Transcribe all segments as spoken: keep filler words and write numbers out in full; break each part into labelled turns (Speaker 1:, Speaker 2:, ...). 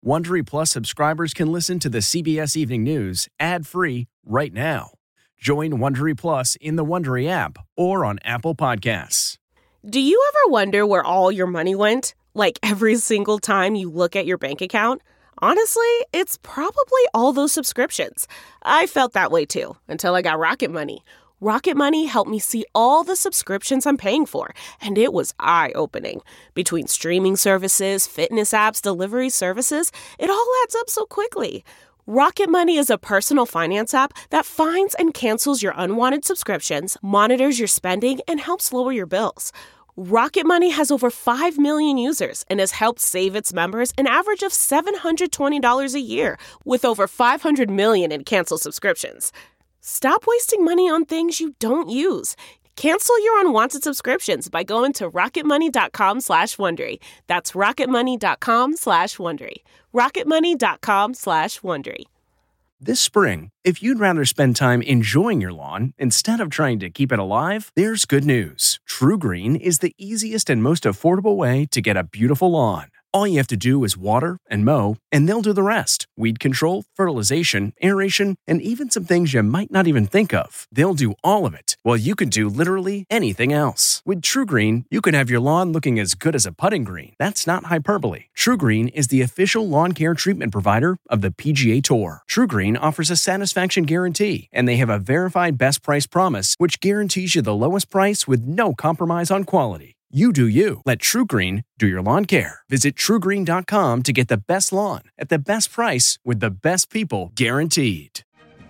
Speaker 1: Wondery Plus subscribers can listen to the C B S Evening News ad-free right now. Join Wondery Plus in the Wondery app or on Apple Podcasts.
Speaker 2: Do you ever wonder where all your money went? Like every single time you look at your bank account? Honestly, it's probably all those subscriptions. I felt that way too, until I got Rocket Money. Rocket Money helped me see all the subscriptions I'm paying for, and it was eye-opening. Between streaming services, fitness apps, delivery services, it all adds up so quickly. Rocket Money is a personal finance app that finds and cancels your unwanted subscriptions, monitors your spending, and helps lower your bills. Rocket Money has over five million users and has helped save its members an average of seven hundred twenty dollars a year, with over five hundred million in canceled subscriptions. Stop wasting money on things you don't use. Cancel your unwanted subscriptions by going to rocketmoney.com slash Wondery. That's rocketmoney.com slash Wondery. rocketmoney.com slash Wondery.
Speaker 1: This spring, if you'd rather spend time enjoying your lawn instead of trying to keep it alive, there's good news. True Green is the easiest and most affordable way to get a beautiful lawn. All you have to do is water and mow, and they'll do the rest. Weed control, fertilization, aeration, and even some things you might not even think of. They'll do all of it, while you can do literally anything else. With True Green, you can have your lawn looking as good as a putting green. That's not hyperbole. True Green is the official lawn care treatment provider of the P G A Tour. True Green offers a satisfaction guarantee, and they have a verified best price promise, which guarantees you the lowest price with no compromise on quality. You do you. Let True Green do your lawn care. Visit true green dot com to get the best lawn at the best price with the best people guaranteed.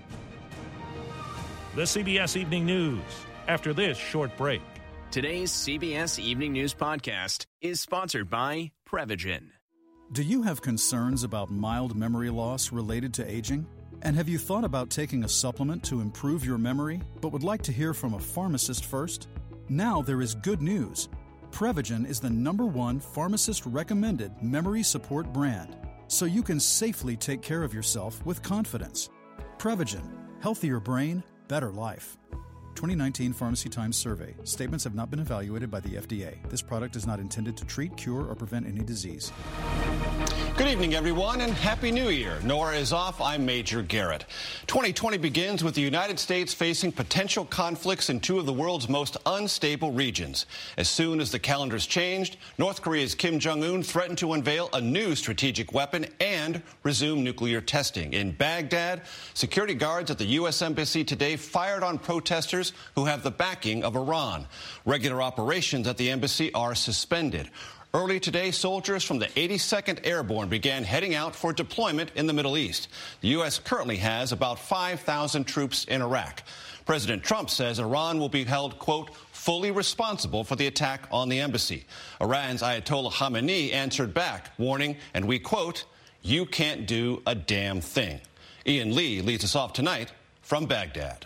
Speaker 3: The C B S Evening News after this short break.
Speaker 1: Today's C B S Evening News podcast is sponsored by Prevagen.
Speaker 4: Do you have concerns about mild memory loss related to aging? And have you thought about taking a supplement to improve your memory, but would like to hear from a pharmacist first? Now there is good news. Prevagen is the number one pharmacist-recommended memory support brand, so you can safely take care of yourself with confidence. Prevagen, healthier brain, better life. twenty nineteen Pharmacy Times survey. Statements have not been evaluated by the F D A. This product is not intended to treat, cure, or prevent any disease.
Speaker 5: Good evening, everyone, and Happy New Year. Nora is off. I'm Major Garrett. twenty twenty begins with the United States facing potential conflicts in two of the world's most unstable regions. As soon as the calendars changed, North Korea's Kim Jong-un threatened to unveil a new strategic weapon and resume nuclear testing. In Baghdad, security guards at the U S Embassy today fired on protesters who have the backing of Iran. Regular operations at the embassy are suspended. Early today, soldiers from the eighty-second Airborne began heading out for deployment in the Middle East. The U S currently has about five thousand troops in Iraq. President Trump says Iran will be held, quote, fully responsible for the attack on the embassy. Iran's Ayatollah Khamenei answered back, warning, and we quote, you can't do a damn thing. Ian Lee leads us off tonight from Baghdad.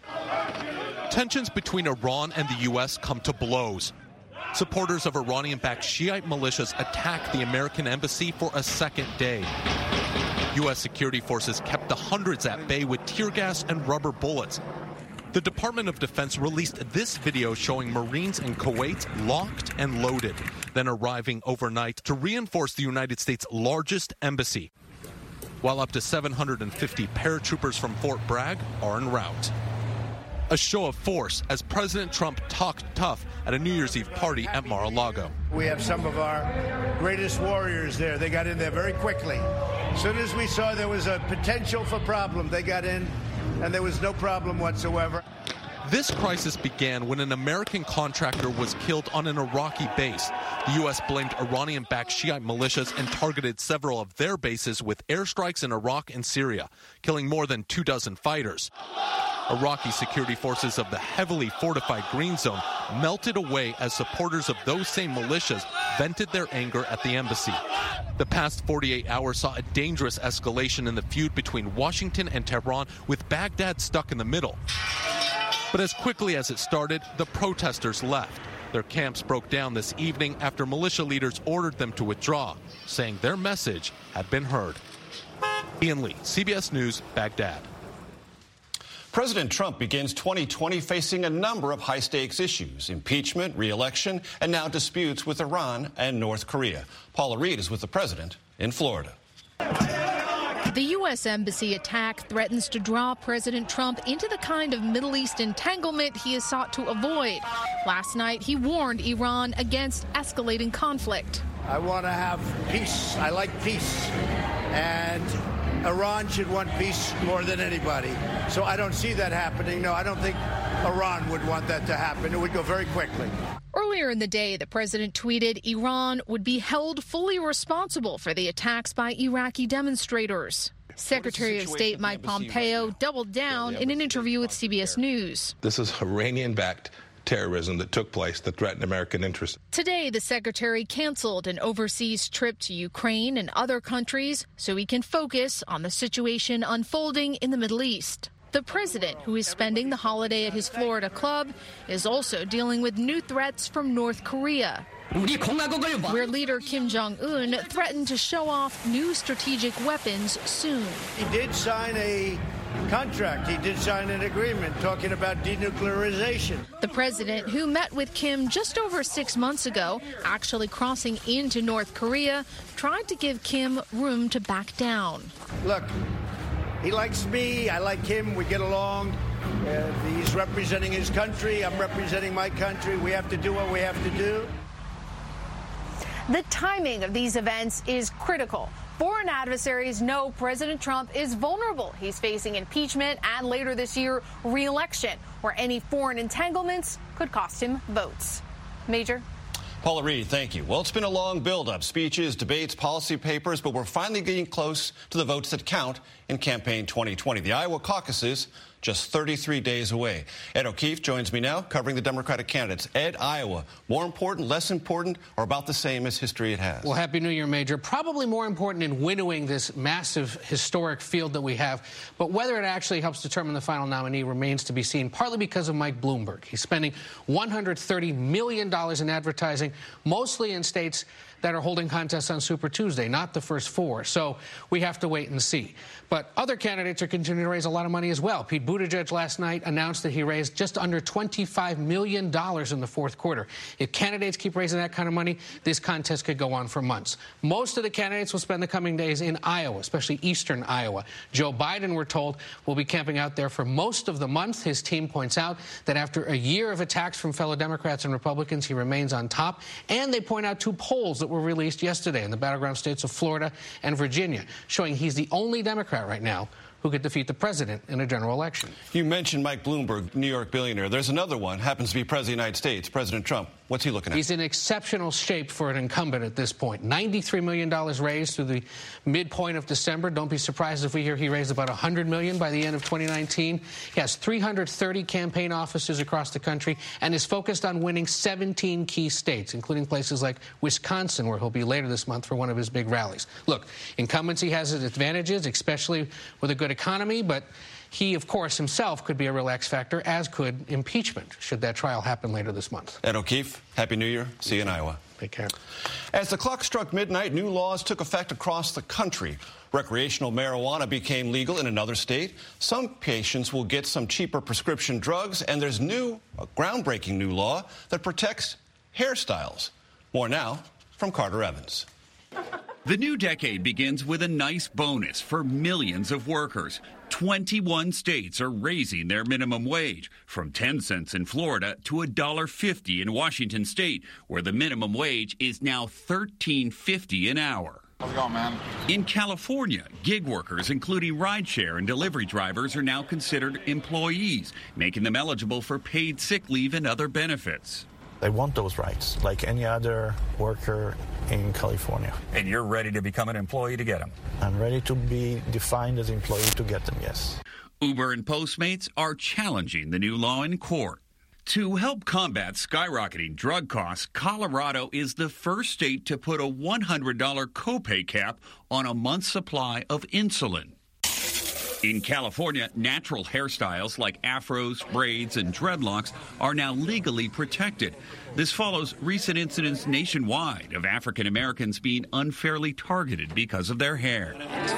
Speaker 6: Tensions between Iran and the U S come to blows. Supporters of Iranian-backed Shiite militias attacked the American embassy for a second day. U S security forces kept the hundreds at bay with tear gas and rubber bullets. The Department of Defense released this video showing Marines in Kuwait locked and loaded, then arriving overnight to reinforce the United States' largest embassy, while up to seven hundred fifty paratroopers from Fort Bragg are en route. A show of force as President Trump talked tough at a New Year's Eve party at Mar-a-Lago.
Speaker 7: We have some of our greatest warriors there. They got in there very quickly. As soon as we saw there was a potential for problem, they got in, and there was no problem whatsoever.
Speaker 6: This crisis began when an American contractor was killed on an Iraqi base. The U S blamed Iranian-backed Shiite militias and targeted several of their bases with airstrikes in Iraq and Syria, killing more than two dozen fighters. Iraqi security forces of the heavily fortified Green Zone melted away as supporters of those same militias vented their anger at the embassy. The past forty-eight hours saw a dangerous escalation in the feud between Washington and Tehran, with Baghdad stuck in the middle. But as quickly as it started, the protesters left. Their camps broke down this evening after militia leaders ordered them to withdraw, saying their message had been heard. Ian Lee, C B S News, Baghdad.
Speaker 5: President Trump begins twenty twenty facing a number of high-stakes issues: impeachment, re-election, and now disputes with Iran and North Korea. Paula Reed is with the president in Florida.
Speaker 8: The U S Embassy attack threatens to draw President Trump into the kind of Middle East entanglement he has sought to avoid. Last night, he warned Iran against escalating conflict.
Speaker 7: I want to have peace. I like peace. And Iran should want peace more than anybody. So I don't see that happening. No, I don't think Iran would want that to happen. It would go very quickly.
Speaker 8: Earlier in the day, the president tweeted Iran would be held fully responsible for the attacks by Iraqi demonstrators. Secretary of State Mike Pompeo right doubled down in an interview with C B S News.
Speaker 9: This is Iranian-backed terrorism that took place that threatened American interests.
Speaker 8: Today, the secretary canceled an overseas trip to Ukraine and other countries so he can focus on the situation unfolding in the Middle East. The president, who is spending the holiday at his Florida club, is also dealing with new threats from North Korea, where leader Kim Jong-un threatened to show off new strategic weapons soon.
Speaker 7: He did sign a contract. He did sign an agreement talking about denuclearization.
Speaker 8: The president, who met with Kim just over six months ago, actually crossing into North Korea, tried to give Kim room to back down.
Speaker 7: Look, he likes me. I like him. We get along. Uh, he's representing his country. I'm representing my country. We have to do what we have to do.
Speaker 10: The timing of these events is critical. Foreign adversaries know President Trump is vulnerable. He's facing impeachment and later this year, re-election, where any foreign entanglements could cost him votes. Major?
Speaker 5: Paula Reed, thank you. Well, it's been a long build-up. Speeches, debates, policy papers, but we're finally getting close to the votes that count in campaign twenty twenty. The Iowa caucuses just thirty-three days away. Ed O'Keefe joins me now, covering the Democratic candidates. Ed, Iowa, more important, less important, or about the same as history it has?
Speaker 11: Well, Happy New Year, Major. Probably more important in winnowing this massive historic field that we have. But whether it actually helps determine the final nominee remains to be seen, partly because of Mike Bloomberg. He's spending one hundred thirty million dollars in advertising, mostly in states that are holding contests on Super Tuesday, not the first four. So we have to wait and see. But other candidates are continuing to raise a lot of money as well. Pete Buttigieg last night announced that he raised just under twenty-five million dollars in the fourth quarter. If candidates keep raising that kind of money, this contest could go on for months. Most of the candidates will spend the coming days in Iowa, especially eastern Iowa. Joe Biden, we're told, will be camping out there for most of the month. His team points out that after a year of attacks from fellow Democrats and Republicans, he remains on top. And they point out two polls that were released yesterday in the battleground states of Florida and Virginia, showing he's the only Democrat right now who could defeat the president in a general election.
Speaker 5: You mentioned Mike Bloomberg, New York billionaire. There's another one, happens to be President of the United States, President Trump. What's he looking at?
Speaker 11: He's in exceptional shape for an incumbent at this point. ninety-three million dollars raised through the midpoint of December. Don't be surprised if we hear he raised about one hundred million dollars by the end of twenty nineteen. He has three hundred thirty campaign offices across the country and is focused on winning seventeen key states, including places like Wisconsin, where he'll be later this month for one of his big rallies. Look, incumbency has its advantages, especially with a good economy, but he, of course, himself could be a real X factor, as could impeachment, should that trial happen later this month.
Speaker 5: Ed O'Keefe, Happy New Year. See you in Iowa.
Speaker 11: Take care.
Speaker 5: As the clock struck midnight, new laws took effect across the country. Recreational marijuana became legal in another state. Some patients will get some cheaper prescription drugs, and there's new, a groundbreaking new law that protects hairstyles. More now from Carter Evans.
Speaker 12: The new decade begins with a nice bonus for millions of workers. twenty-one states are raising their minimum wage from ten cents in Florida to one dollar fifty in Washington state, where the minimum wage is now thirteen fifty an hour.
Speaker 13: How's it going, man?
Speaker 12: In California, gig workers, including rideshare and delivery drivers, are now considered employees, making them eligible for paid sick leave and other benefits.
Speaker 14: They want those rights, like any other worker in California.
Speaker 13: And you're ready to become an employee to get them?
Speaker 14: I'm ready to be defined as an employee to get them, yes.
Speaker 12: Uber and Postmates are challenging the new law in court. To help combat skyrocketing drug costs, Colorado is the first state to put a one hundred dollars copay cap on a month's supply of insulin. In California, natural hairstyles like afros, braids, and dreadlocks are now legally protected. This follows recent incidents nationwide of African Americans being unfairly targeted because of their hair.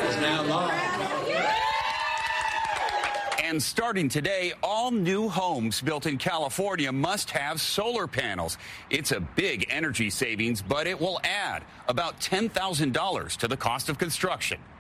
Speaker 13: And starting today, all new homes built in California must have solar panels. It's a big energy savings, but it will add about ten thousand dollars to the cost of construction.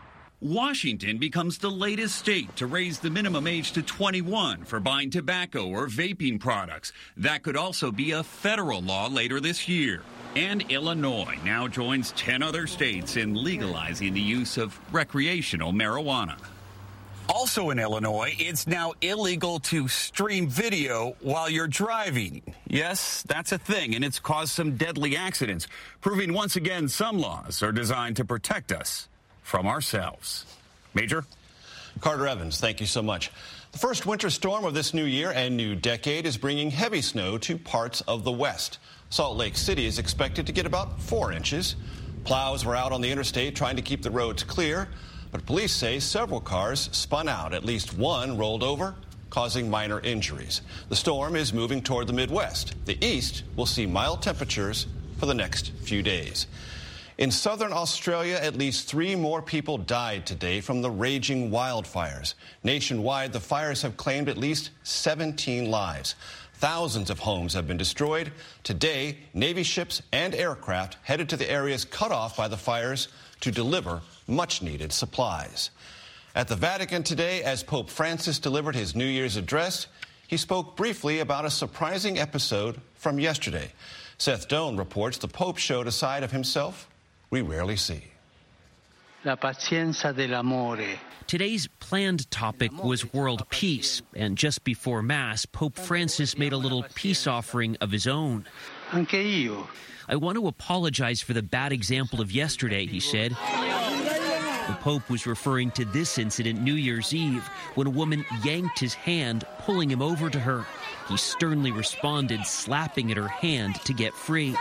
Speaker 12: Washington becomes the latest state to raise the minimum age to twenty-one for buying tobacco or vaping products. That could also be a federal law later this year. And Illinois now joins ten other states in legalizing the use of recreational marijuana.
Speaker 13: Also in Illinois, it's now illegal to stream video while you're driving. Yes, that's a thing, and it's caused some deadly accidents, proving once again some laws are designed to protect us from ourselves. Major?
Speaker 5: Carter Evans, thank you so much. The first winter storm of this new year and new decade is bringing heavy snow to parts of the West. Salt Lake City is expected to get about four inches. Plows were out on the interstate trying to keep the roads clear. But police say several cars spun out. At least one rolled over, causing minor injuries. The storm is moving toward the Midwest. The East will see mild temperatures for the next few days. In southern Australia, at least three more people died today from the raging wildfires. Nationwide, the fires have claimed at least seventeen lives. Thousands of homes have been destroyed. Today, Navy ships and aircraft headed to the areas cut off by the fires to deliver much-needed supplies. At the Vatican today, as Pope Francis delivered his New Year's address, he spoke briefly about a surprising episode from yesterday. Seth Doan reports the Pope showed a side of himself we rarely see.
Speaker 15: La pazienza dell'amore.
Speaker 16: Today's planned topic was world peace, and just before Mass, Pope Francis made a little peace offering of his own.
Speaker 15: Anche io.
Speaker 16: I want to apologize for the bad example of yesterday, he said. The Pope was referring to this incident New Year's Eve when a woman yanked his hand, pulling him over to her. He sternly responded, slapping at her hand to get free.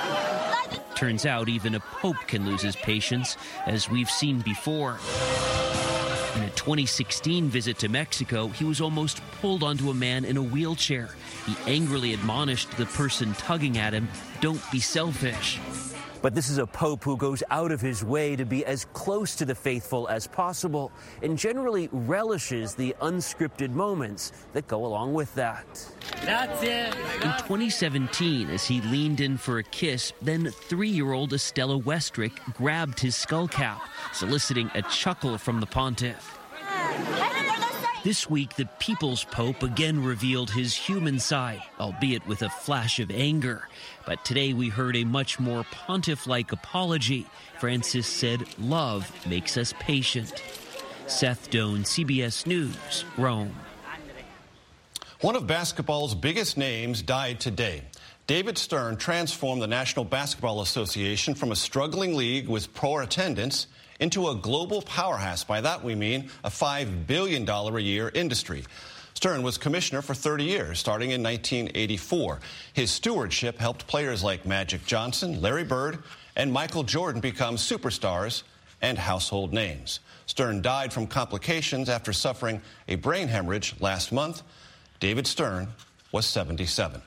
Speaker 16: Turns out even a pope can lose his patience, as we've seen before. In a twenty sixteen visit to Mexico, he was almost pulled onto a man in a wheelchair. He angrily admonished the person tugging at him, "Don't be selfish."
Speaker 17: But this is a pope who goes out of his way to be as close to the faithful as possible and generally relishes the unscripted moments that go along with that.
Speaker 16: In twenty seventeen, as he leaned in for a kiss, then three-year-old Estella Westrick grabbed his skull cap, soliciting a chuckle from the pontiff. This week, the People's Pope again revealed his human side, albeit with a flash of anger. But today we heard a much more pontiff-like apology. Francis said, "Love makes us patient." Seth Doan, C B S News, Rome.
Speaker 5: One of basketball's biggest names died today. David Stern transformed the National Basketball Association from a struggling league with poor attendance into a global powerhouse. By that we mean a five billion dollars a year industry. Stern was commissioner for thirty years, starting in nineteen eighty-four. His stewardship helped players like Magic Johnson, Larry Bird, and Michael Jordan become superstars and household names. Stern died from complications after suffering a brain hemorrhage last month. David Stern was seventy-seven.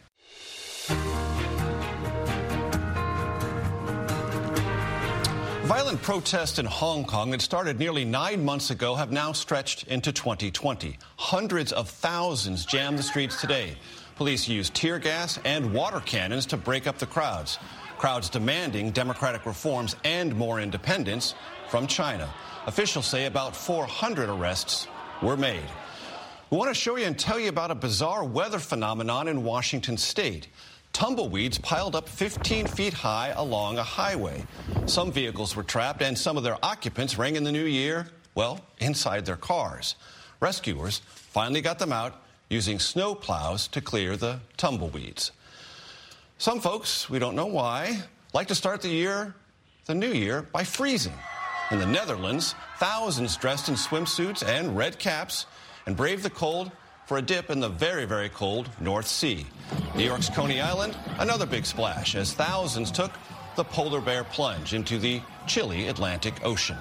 Speaker 5: Violent protests in Hong Kong that started nearly nine months ago have now stretched into twenty twenty. Hundreds of thousands jammed the streets today. Police used tear gas and water cannons to break up the crowds. Crowds demanding democratic reforms and more independence from China. Officials say about four hundred arrests were made. We want to show you and tell you about a bizarre weather phenomenon in Washington state. Tumbleweeds piled up fifteen feet high along a highway. Some vehicles were trapped and some of their occupants rang in the new year, well, inside their cars. Rescuers finally got them out using snow plows to clear the tumbleweeds. Some folks, we don't know why, like to start the year, the new year, by freezing. In the Netherlands, thousands dressed in swimsuits and red caps and braved the cold for a dip in the very, very cold North Sea. New York's Coney Island, another big splash as thousands took the polar bear plunge into the chilly Atlantic Ocean.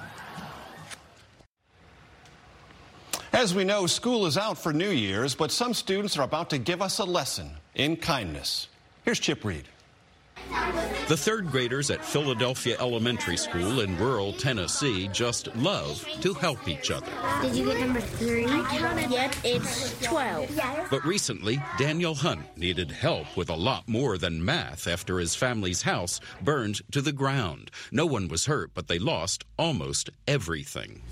Speaker 5: As we know, school is out for New Year's, but some students are about to give us a lesson in kindness. Here's Chip Reed.
Speaker 18: The third graders at Philadelphia Elementary School in rural Tennessee just love to help each other.
Speaker 19: Did you get number three? I counted. Yep, it's twelve.
Speaker 18: But recently, Daniel Hunt needed help with a lot more than math after his family's house burned to the ground. No one was hurt, but they lost almost everything.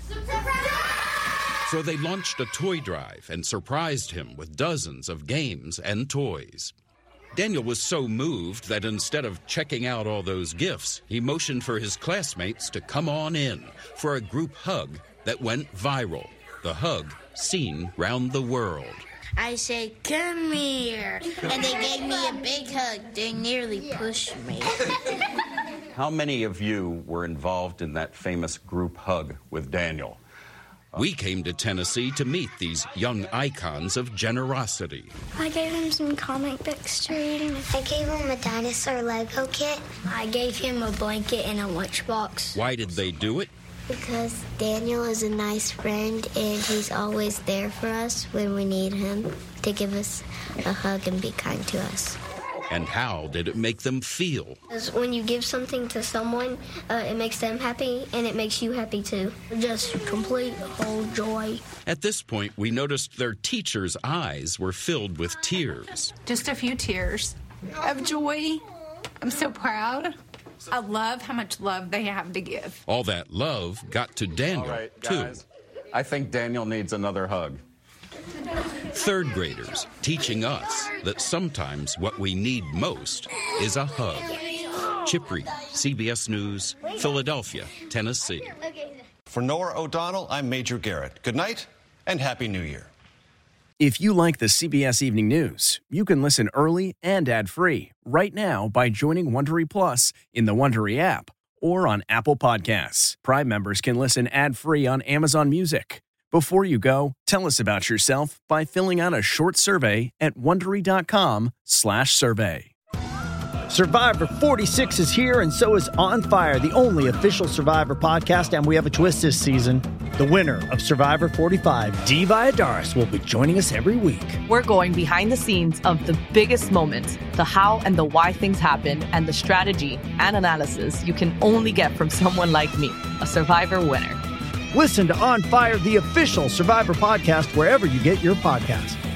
Speaker 18: So they launched a toy drive and surprised him with dozens of games and toys. Daniel was so moved that instead of checking out all those gifts, he motioned for his classmates to come on in for a group hug that went viral. The hug seen round the world.
Speaker 19: I say, come here. And they gave me a big hug. They nearly pushed me.
Speaker 5: How many of you were involved in that famous group hug with Daniel?
Speaker 18: We came to Tennessee to meet these young icons of generosity.
Speaker 20: I gave him some comic books to read. I gave him a dinosaur Lego kit. I gave him a blanket and a lunchbox.
Speaker 18: Why did they do it?
Speaker 20: Because Daniel is a nice friend, and he's always there for us when we need him to give us a hug and be kind to us.
Speaker 18: And how did it make them feel?
Speaker 20: Because when you give something to someone, uh, it makes them happy, and it makes you happy too. Just complete whole joy.
Speaker 18: At this point, we noticed their teacher's eyes were filled with tears.
Speaker 21: Just a few tears of joy. I'm so proud. I love how much love they have to give.
Speaker 18: All that love got to Daniel,
Speaker 5: All right,
Speaker 18: too.
Speaker 5: guys, I think Daniel needs another hug.
Speaker 18: Third graders teaching us that sometimes what we need most is a hug. Chip Reed, C B S News, Philadelphia, Tennessee.
Speaker 5: For Nora O'Donnell, I'm Major Garrett. Good night and Happy New Year.
Speaker 1: If you like the C B S Evening News, you can listen early and ad-free right now by joining Wondery Plus in the Wondery app or on Apple Podcasts. Prime members can listen ad-free on Amazon Music. Before you go, tell us about yourself by filling out a short survey at Wondery.com slash survey.
Speaker 22: Survivor forty-six is here, and so is On Fire, the only official Survivor podcast, and we have a twist this season. The winner of Survivor forty-five, Dee Valladares, will be joining us every week.
Speaker 23: We're going behind the scenes of the biggest moments, the how and the why things happen, and the strategy and analysis you can only get from someone like me, a Survivor winner.
Speaker 22: Listen to On Fire, the official Survivor podcast, wherever you get your podcasts.